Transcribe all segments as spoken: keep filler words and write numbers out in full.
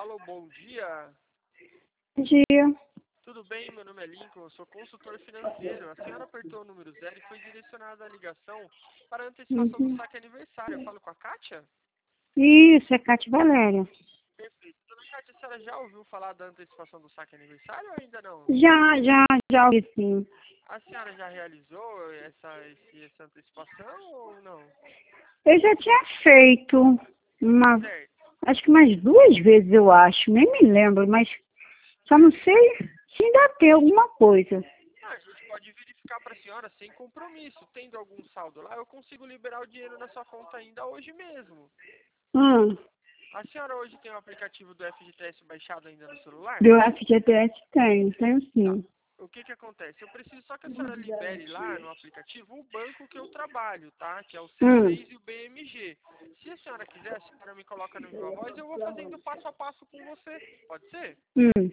Alô, bom dia. Bom dia. Tudo bem? Meu nome é Lincoln, eu sou consultor financeiro. A senhora apertou o número zero e foi direcionada a ligação para a antecipação do Uhum. saque aniversário. Eu falo com a Kátia? Isso, é Cátia Valéria. Perfeito. Dona Kátia, a senhora já ouviu falar da antecipação do saque aniversário ou ainda não? Já, já, já ouvi sim. A senhora já realizou essa, esse, essa antecipação ou não? Eu já tinha feito uma, Certo. acho que umas duas vezes, eu acho, nem me lembro, mas só não sei se ainda tem alguma coisa. Ah, a gente pode verificar para a senhora sem compromisso. Tendo algum saldo lá, eu consigo liberar o dinheiro na sua conta ainda hoje mesmo. Hum, A senhora hoje tem o aplicativo do F G T S baixado ainda no celular? do F G T S tenho, tenho Tá. sim. O que que acontece? Eu preciso só que a senhora libere lá no aplicativo o banco que eu trabalho, tá? Que é o C Hum, seis e o B M G. Se a senhora quiser, a senhora me coloca no Viva Voz, eu vou fazendo passo a passo com você. Pode ser? hum,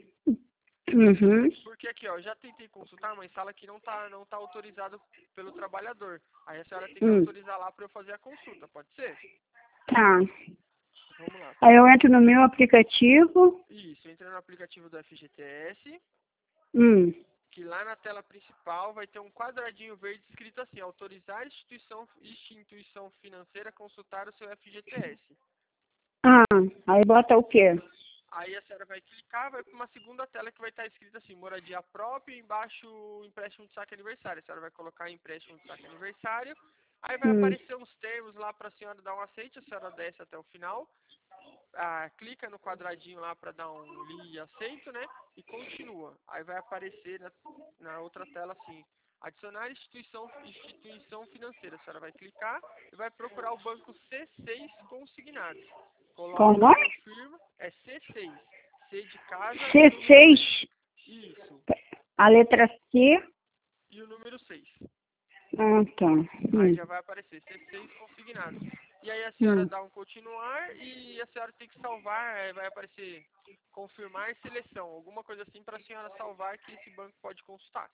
uhum, Porque aqui, ó, eu já tentei consultar, mas fala que não tá, não tá autorizado pelo trabalhador. Aí a senhora tem que hum, autorizar lá para eu fazer a consulta, pode ser? tá. Vamos lá. Aí eu entro no meu aplicativo, Isso, entra no aplicativo do F G T S. hum, Que lá na tela principal vai ter um quadradinho verde escrito assim: autorizar a instituição, instituição financeira a consultar o seu F G T S. ah, aí bota o quê? Aí a senhora vai clicar, vai para uma segunda tela que vai estar escrito assim: moradia própria, e embaixo empréstimo de saque aniversário. A senhora vai colocar empréstimo de saque aniversário. Aí vai Hum, aparecer uns termos lá para a senhora dar um aceite, a senhora desce até o final. Ah, clica no quadradinho lá para dar um li e aceito, né? E continua. Aí vai aparecer na, na outra tela assim: adicionar instituição, instituição financeira. A senhora vai clicar e vai procurar o banco C seis consignados. Coloca, como? confirma, é C seis. C de casa e o C número seis, seis. Isso. a letra C. E o número seis. Ah, tá. Aí Hum, já vai aparecer C seis consignados. E aí a senhora hum, dá um continuar e a senhora tem que salvar, aí vai aparecer confirmar seleção, alguma coisa assim para a senhora salvar que esse banco pode consultar,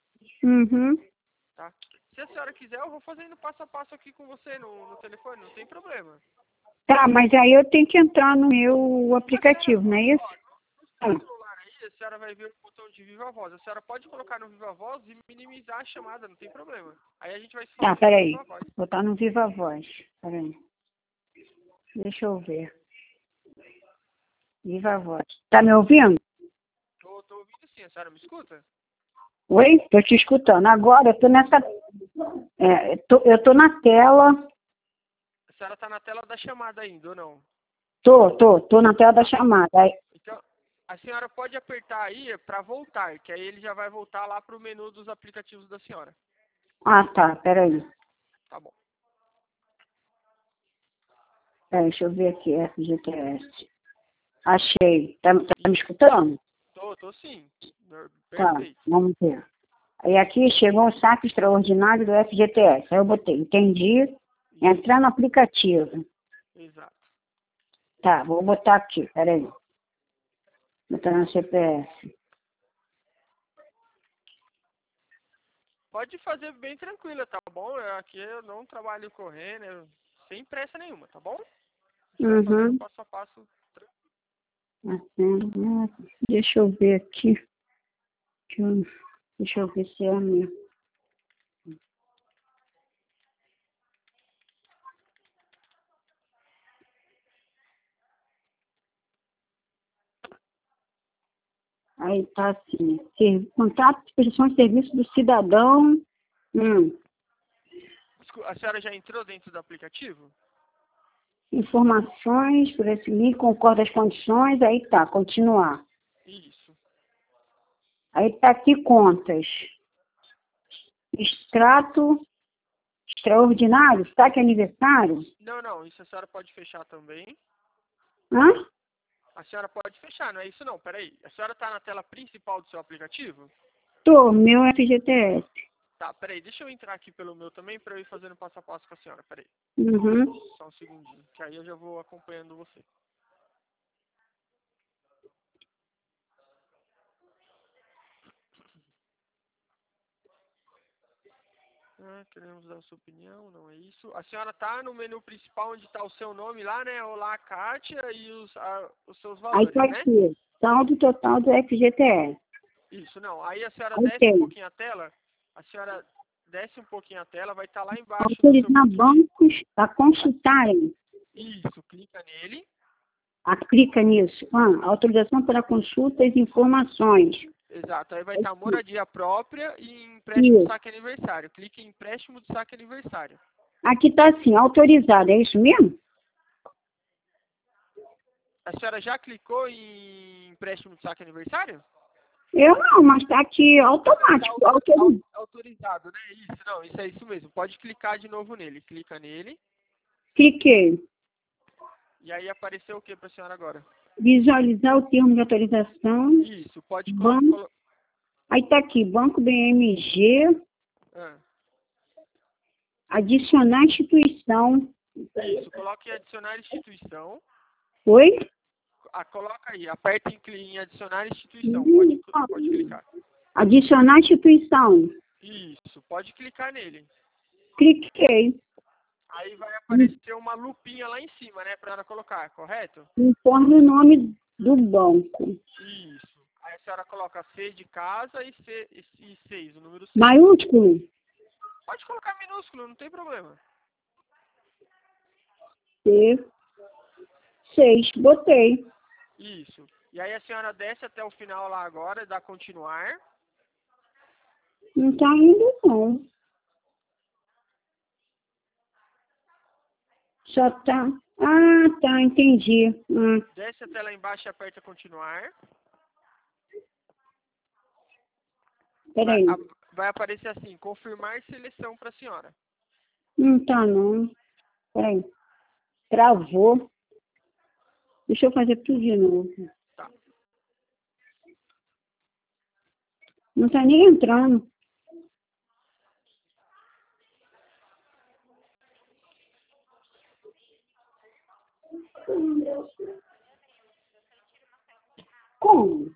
uhum. tá? Se a senhora quiser, eu vou fazendo passo a passo aqui com você no, no telefone, não tem problema. Tá, mas aí eu tenho que entrar no meu A senhora, aplicativo, não é isso? ó, no Ah, seu celular aí, a senhora vai ver o botão de Viva Voz. A senhora pode colocar no Viva Voz e minimizar a chamada, não tem problema. Aí a gente vai se tá, falando no peraí. Viva Voz. Vou botar no Viva Voz. Peraí. Deixa eu ver. Viva Voz. Tá me ouvindo? Tô, tô ouvindo sim, a senhora me escuta? Oi? Tô te escutando. Agora eu tô nessa. É, eu tô, eu tô na tela. A senhora tá na tela da chamada ainda, ou não? Tô, tô, tô na tela da Tá. chamada. Aí, Então, a senhora pode apertar aí para voltar, que aí ele já vai voltar lá para o menu dos aplicativos da senhora. ah, tá, peraí. Tá bom. Peraí, deixa eu ver aqui, F G T S. Achei. Tá, tá me escutando? Tô, tô sim. Tá, Perfeito. vamos ver. Aí aqui chegou o saque extraordinário do F G T S. Aí eu botei, entendi, entrar no Isso. aplicativo. Exato. Tá, vou botar aqui, peraí. Botar no C P F. Pode fazer bem tranquila, tá bom? Eu- Aqui eu não trabalho correndo, eu- sem pressa nenhuma, tá bom? A gente vai fazendo Uhum. passo a passo. Assim, ah, deixa eu ver aqui. Deixa eu, deixa eu ver se é a minha. Aí tá assim, ser- contrato de prestação de serviço do cidadão. Hum. Escu- A senhora já entrou dentro do aplicativo? Informações por esse link, concorda as condições, aí tá, continuar. Isso. Aí tá aqui contas. Extrato extraordinário, saque aniversário. Não, não, isso a senhora pode fechar também. Hã? A senhora pode fechar, não é isso não, peraí. A senhora tá na tela principal do seu aplicativo? Tô, meu F G T S. Tá, peraí, deixa eu entrar aqui pelo meu também para eu ir fazendo passo a passo com a senhora, peraí. Uhum. Só um segundinho, que aí eu já vou acompanhando você. Ah, queremos dar a sua opinião, não é isso. A senhora tá no menu principal onde está o seu nome lá, né? Olá, Kátia, e os, a, os seus Aí valores, tá né? aqui, saldo total do F G T S. Isso, não. Aí a senhora Aí desce um tem, pouquinho a tela, a senhora desce um pouquinho a tela, vai estar lá embaixo no seu autorizar canto de... bancos a consultarem. Isso, clica nele. Ah, clica nisso. Ah, autorização para consultas e informações. Exato, aí vai estar moradia própria e empréstimo de Isso. saque aniversário. Clique em empréstimo de saque aniversário. Aqui está assim, autorizado, é isso mesmo? A senhora já clicou em empréstimo de saque aniversário? Eu não, mas está aqui Tá automático, autor- au- autorizado. autorizado, né? Isso, não, isso é isso mesmo. Pode clicar de novo nele. Clica nele. Cliquei. E aí apareceu o que para a senhora agora? Visualizar o termo de autorização. Isso, pode colo Banco. colo Aí está aqui, Banco B M G. ah, Adicionar instituição. isso, coloque em adicionar instituição. Oi? Ah, coloca aí, aperta em, cli- em adicionar instituição. Pode, Hum, pode clicar. Adicionar instituição. Isso, pode clicar nele. Cliquei. Aí vai aparecer uma lupinha lá em cima, né, para ela colocar, correto? Informe o nome do banco. Isso. Aí a senhora coloca C de casa e, C, e seis, o número seis. Maiúsculo? Pode colocar minúsculo, não tem problema. C. seis. Botei. Isso. E aí a senhora desce até o final lá agora, dá continuar. Não está indo, não. Só tá. Ah, tá, entendi. Hum, Desce até lá embaixo e aperta continuar. Vai, peraí. a- vai aparecer assim, confirmar seleção para a senhora. Não tá, não. Peraí. Travou. Deixa eu fazer tudo de novo. Tá. Não tá nem entrando. Como?